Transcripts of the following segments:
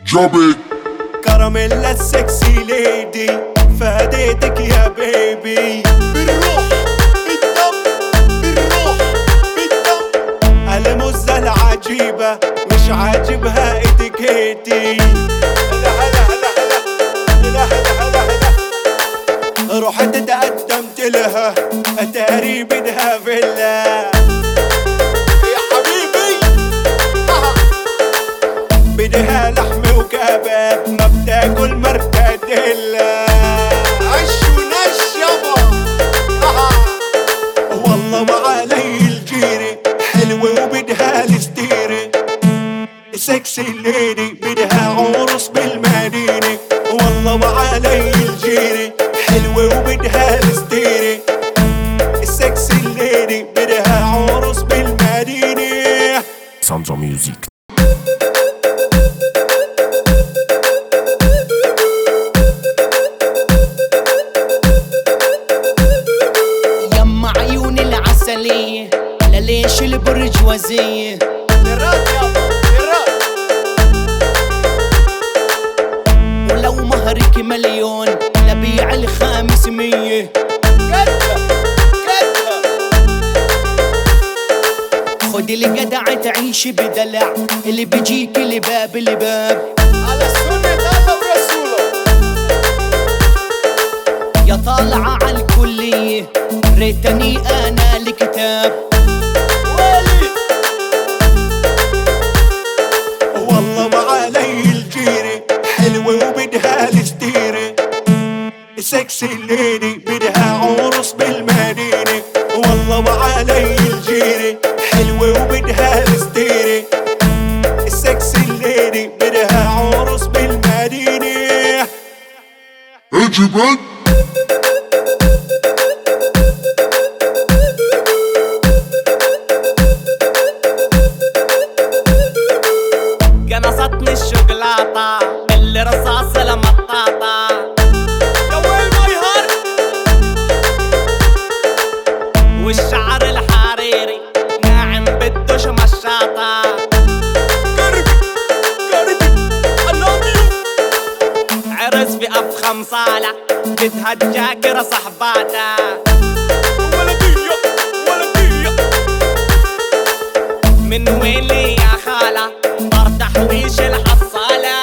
جابت كراميلا السكسي ليدي فاديتك يا بيبي. بالروح بالدم بالروح بالدم المزة العجيبة مش عاجبها اتيكيتي. هلا هلا هلا هلا هلا هلا هلا. رحت تقدمت لها اتاري بدها فيلا يا حبيبي. بدها لحمة وكباب ما بتاكل مرتديلا. عش ونش يابا. والله ما علي الجيري حلوة وبدها الستيري. سكسي ليدي بدها عرس بالمدينة. والله ما علي الجيري حلوة وبدها الستيري. السكسي ليدي بدها عرس بالمدينة. ساندرا ميوزيك. يما عيون العسلية لليش البرجوازية. للرات يابا للرات. ولو مهرك مليون لبيع ال500. كدها كدها. خدي الجدع تعيش بدلع اللي بيجيك لباب لباب. على سنة الله ورسوله. يا طالعة عالكلية ريتني انا الكتاب. ويلي والله ما علي الجيري حلوة وبدها الستيري. سكسي ليدي بدها عرس بالمدينة. والله ما علي الجيري حلوة وبدها الستيري. السكسي ليدي بدها عرس بالمدينة. اجبت قنصتني الشوكولاتة بالرصاص المطاطة. يا ويل ماي هارت. والشعر الحريري ناعم بدوش مشاطة. قربي قربي I love you. عرس في أفخم صالة بدها الجاكرة صحباتها. ولدية ولدية. من وين لي يا خالة طار تحويش الحصالة.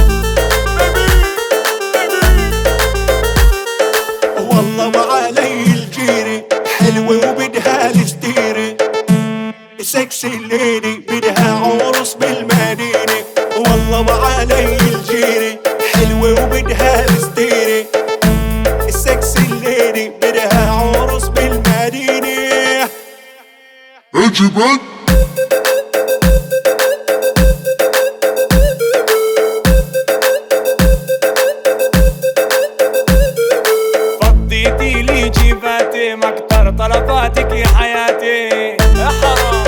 والله ما علي الجيري حلوة وبدها الستيري. سكسي ليدي بدها عرس بالمدينة. والله ما علي الجيري حلوة وبدها الستيري. السكسي ليدي بدها عرس بالمدينة. اجبت فضيتي لي جيباتي ما اكتر طلباتك يا حياتي. يا حرام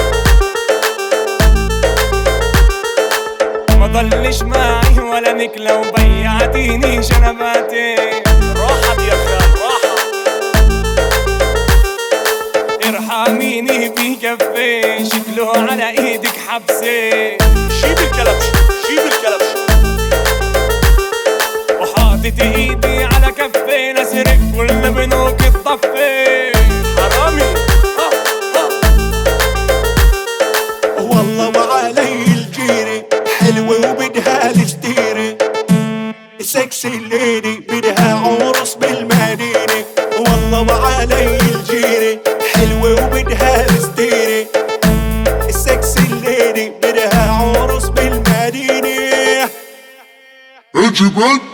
ما ضلش معي ولا نكلة وبيعتيني شنباتي. راحت يا خال راحت. ارحميني بكفي شكله على ايدك حبسي. شيب الكلبش شيب الكلبش. وحاطط ايدي على كفي نسرق كل بنوك الطفي. حرامي. والله ما علي الجيري حلوة وبدها الستيري. سكسي ليدي بدها عرس بالمدينة. والله ما علي الجيري حلوة وبدها الستيري. السكسي ليدي بدها عرس بالمدينة. اجبت